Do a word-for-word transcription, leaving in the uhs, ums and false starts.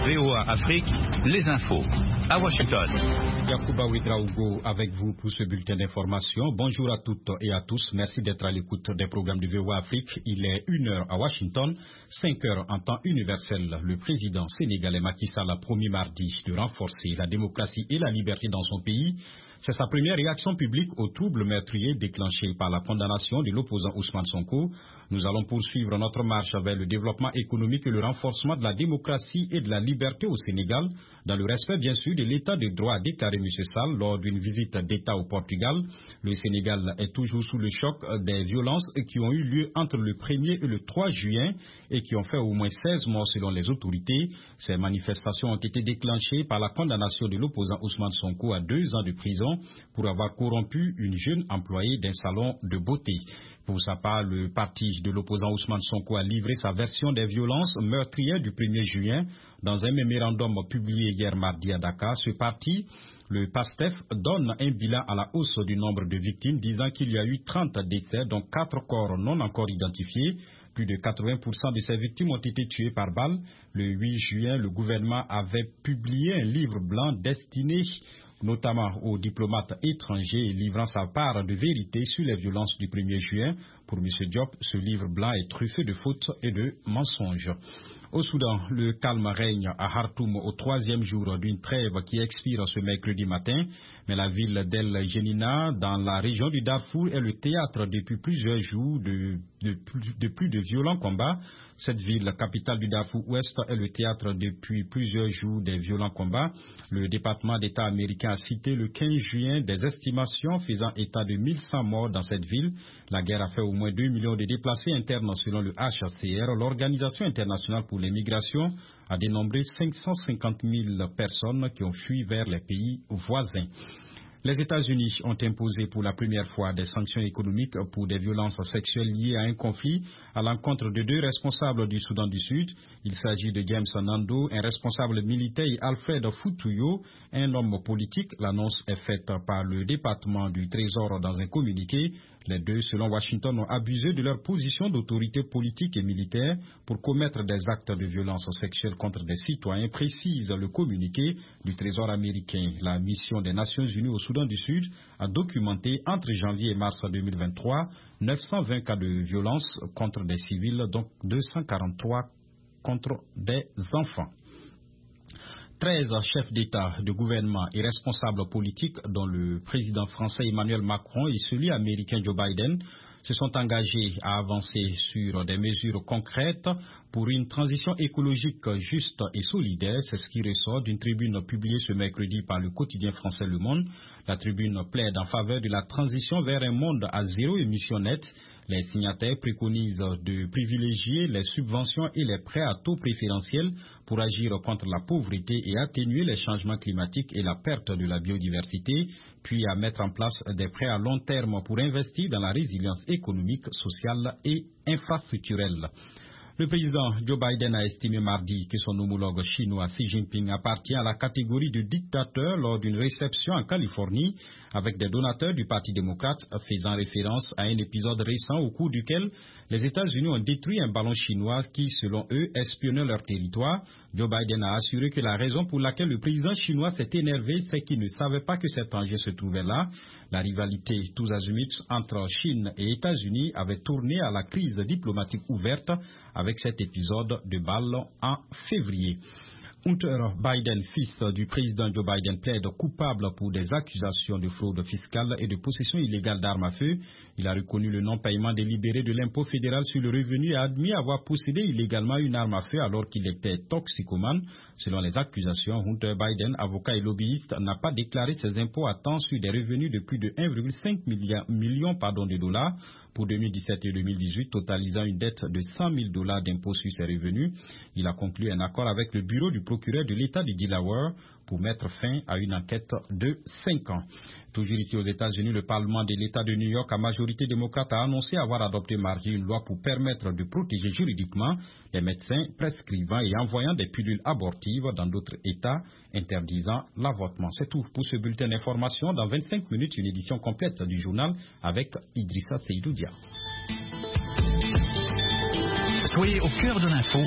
V O A Afrique, les infos. À Washington. Yacouba Ouedraogo avec vous pour ce bulletin d'information. Bonjour à toutes et à tous. Merci d'être à l'écoute des programmes de V O A Afrique. Il est une heure à Washington, cinq heures en temps universel. Le président sénégalais Macky Sall a promis mardi de renforcer la démocratie et la liberté dans son pays. C'est sa première réaction publique aux troubles meurtriers déclenchés par la condamnation de l'opposant Ousmane Sonko. Nous allons poursuivre notre marche vers le développement économique et le renforcement de la démocratie et de la liberté au Sénégal, dans le respect bien sûr de l'état de droit, a déclaré M. Sall lors d'une visite d'État au Portugal. Le Sénégal est toujours sous le choc des violences qui ont eu lieu entre le premier et le trois juin et qui ont fait au moins seize morts selon les autorités. Ces manifestations ont été déclenchées par la condamnation de l'opposant Ousmane Sonko à deux ans de prison pour avoir corrompu une jeune employée d'un salon de beauté. Pour sa part, le parti de l'opposant Ousmane Sonko a livré sa version des violences meurtrières du premier juin. Dans un mémorandum publié hier mardi à Dakar, ce parti, le PASTEF, donne un bilan à la hausse du nombre de victimes, disant qu'il y a eu trente décès, dont quatre corps non encore identifiés. Plus de quatre-vingts pour cent de ces victimes ont été tuées par balle. Le huit juin, le gouvernement avait publié un livre blanc destiné notamment aux diplomates étrangers, livrant sa part de vérité sur les violences du premier juin. Pour M. Diop, ce livre blanc est truffé de fautes et de mensonges. Au Soudan, le calme règne à Khartoum au troisième jour d'une trêve qui expire ce mercredi matin. Mais la ville d'El Génina, dans la région du Darfour, est le théâtre depuis plusieurs jours de, de, de plus de violents combats. Cette ville, capitale du Darfour Ouest, est le théâtre depuis plusieurs jours des violents combats. Le département d'État américain a cité le quinze juin des estimations faisant état de mille cent morts dans cette ville. La guerre a fait au moins deux millions de déplacés internes selon le H C R. L'Organisation internationale pour les migrations a dénombré cinq cent cinquante mille personnes qui ont fui vers les pays voisins. Les États-Unis ont imposé pour la première fois des sanctions économiques pour des violences sexuelles liées à un conflit à l'encontre de deux responsables du Soudan du Sud. Il s'agit de James Nando, un responsable militaire, et Alfred Futuyo, un homme politique. L'annonce est faite par le département du Trésor dans un communiqué. Les deux, selon Washington, ont abusé de leur position d'autorité politique et militaire pour commettre des actes de violence sexuelle contre des citoyens, précise le communiqué du Trésor américain. La mission des Nations Unies au Soudan du Sud a documenté entre janvier et mars deux mille vingt-trois neuf cent vingt cas de violence contre des civils, donc deux cent quarante-trois contre des enfants. treize chefs d'État, de gouvernement et responsables politiques, dont le président français Emmanuel Macron et celui américain Joe Biden, se sont engagés à avancer sur des mesures concrètes pour une transition écologique juste et solidaire. C'est ce qui ressort d'une tribune publiée ce mercredi par le quotidien français Le Monde. La tribune plaide en faveur de la transition vers un monde à zéro émission nette. Les signataires préconisent de privilégier les subventions et les prêts à taux préférentiels pour agir contre la pauvreté et atténuer les changements climatiques et la perte de la biodiversité, puis à mettre en place des prêts à long terme pour investir dans la résilience économique, sociale et infrastructurelle. Le président Joe Biden a estimé mardi que son homologue chinois Xi Jinping appartient à la catégorie de dictateur lors d'une réception en Californie avec des donateurs du Parti démocrate, faisant référence à un épisode récent au cours duquel les États-Unis ont détruit un ballon chinois qui, selon eux, espionnait leur territoire. Joe Biden a assuré que la raison pour laquelle le président chinois s'est énervé, c'est qu'il ne savait pas que cet engin se trouvait là. La rivalité tous azimuts entre Chine et États-Unis avait tourné à la crise diplomatique ouverte avec cet épisode de balle en février. Hunter Biden, fils du président Joe Biden, plaide coupable pour des accusations de fraude fiscale et de possession illégale d'armes à feu. Il a reconnu le non-paiement délibéré de l'impôt fédéral sur le revenu et a admis avoir possédé illégalement une arme à feu alors qu'il était toxicomane. Selon les accusations, Hunter Biden, avocat et lobbyiste, n'a pas déclaré ses impôts à temps sur des revenus de plus de un virgule cinq million pardon, de dollars pour deux mille dix-sept et deux mille dix-huit, totalisant une dette de cent mille dollars d'impôts sur ses revenus. Il a conclu un accord avec le bureau du procureur de l'État du Delaware pour mettre fin à une enquête de cinq ans. Toujours ici aux États-Unis, le Parlement de l'État de New York, à majorité démocrate, a annoncé avoir adopté mardi une loi pour permettre de protéger juridiquement les médecins prescrivant et envoyant des pilules abortives dans d'autres États, interdisant l'avortement. C'est tout pour ce bulletin d'information. Dans vingt-cinq minutes, une édition complète du journal avec Idrissa Seydou Dia. Soyez au cœur de l'info